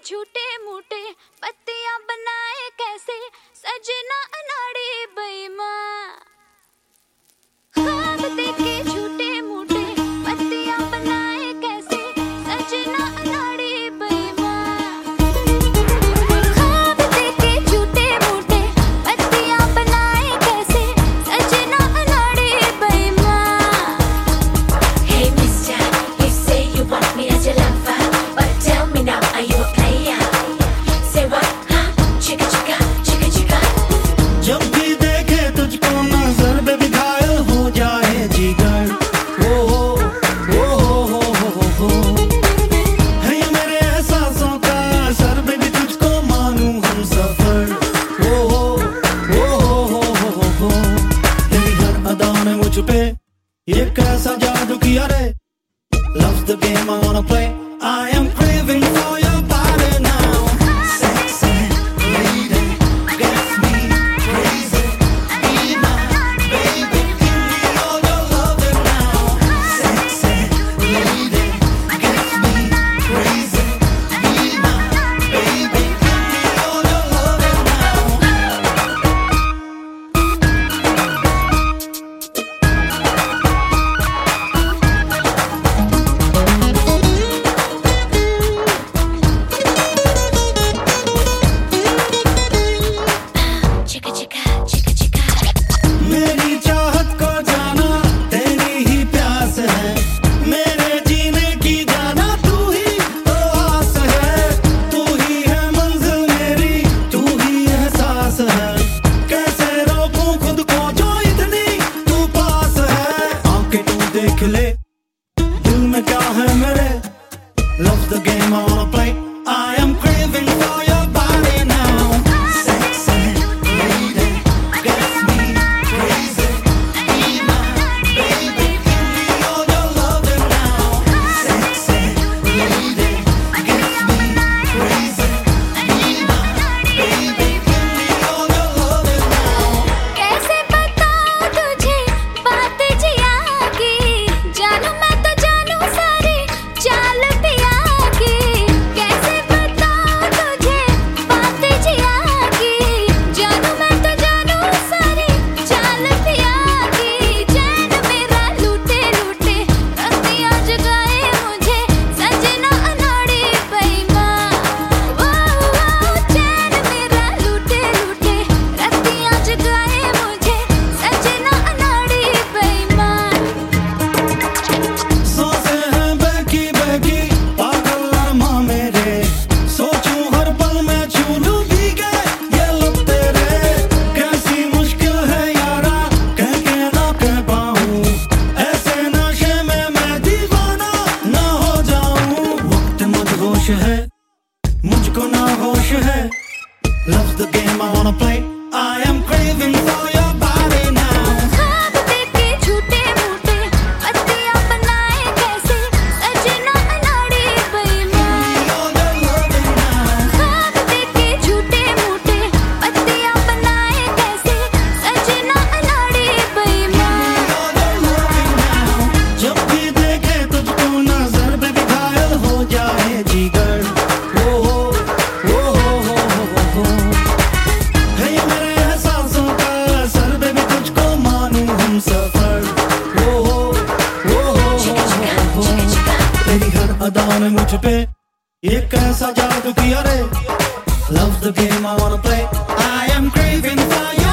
झूठे मूठे पत्तियां बनाए कैसे सजना अनाड़ी बेईमान। ख्वाब देखे झूठे मूठे पत्तियां बनाए कैसे सजना अनाड़ी बेईमान। ख्वाब देखे झूठे मूठे पत्तियां बनाए कैसे सजना अनाड़ी बेईमान। Hey mister, you say you want me as your lover, but tell me now, are you a player? Say what, huh? Chicka chicka, chicka chicka. जब भी देखे तुझको नजर बेबी घायल हो जाए जिगर। हो है ये मेरे एहसासों का असर बेबी तुझको मानूं हम सफर। हो तेरी हर अदा ने मुझ पे ये कैसा जादू किया रे। Love's the game I wanna play. I am craving for your body now. Sexy lady, gets me crazy. Be my baby, give me all your loving now. Sexy lady, gets me crazy. Be my baby, give me all your loving now. Chicka chicka, chicka chicka. मेरी चाहत को जाना तेरी ही प्यास है। मेरे जीने की जाना तू ही तो आस है। तू ही है मंजिल मेरी, तू ही एहसास है। कैसे रोकूं खुद को जो इतनी तू पास है। आंखें तू देख ले दिल में क्या है मेरे। Love's the game I wanna play. I am craving for your body now. Sexy lady, gets me crazy. Be my baby, give me all your loving now. Sexy lady, gets me crazy. Be my baby, give me all your loving now. कैसे बताऊं तुझे बात जिया की, जानू मैं तो जानू सारी चाल पिया की। कैसे बताऊं तुझे बात जिया की, जानू मैं तो जानू सारी चाल पिया की। चैन मेरा लूटे लूटे रतियां जगाए मुझे सजना अनाड़ी बेईमान। चैन मेरा लूटे लूटे रतियां जगाए मुझे सजना अनाड़ी बेईमान। सांसें हैं बहकी बहकी पागल अरमा मेरे। सोचूं हर पल मैं छू लूं भीगे ये लब तेरे। कैसी मुश्किल है यारा कह के ना कह पाऊं। ऐसे नशे में मैं दीवाना ना हो जाऊं। वक्त मदहोश है मुझको ना होश है। Love's the game I wanna play. I am craving for your body now. ख्वाब देखे झूठे मूठे पत्तियां बनाए कैसे सजना अनाड़ी बेईमान। All your loving now. ख्वाब देखे झूठे मूठे पत्तियां बनाए कैसे सजना अनाड़ी बेईमान। All your loving now. जब भी देखे तुझको नजर बेबी घायल हो जाए जिगर। हो है ये मेरे एहसासों का असर बेबी तुझको मानूं हम सफर। Chicka chicka, chicka chicka. तेरी हर अदा ने मुझ पे ये कैसा जादू किया रे। Love's the game I wanna play. I am craving for you.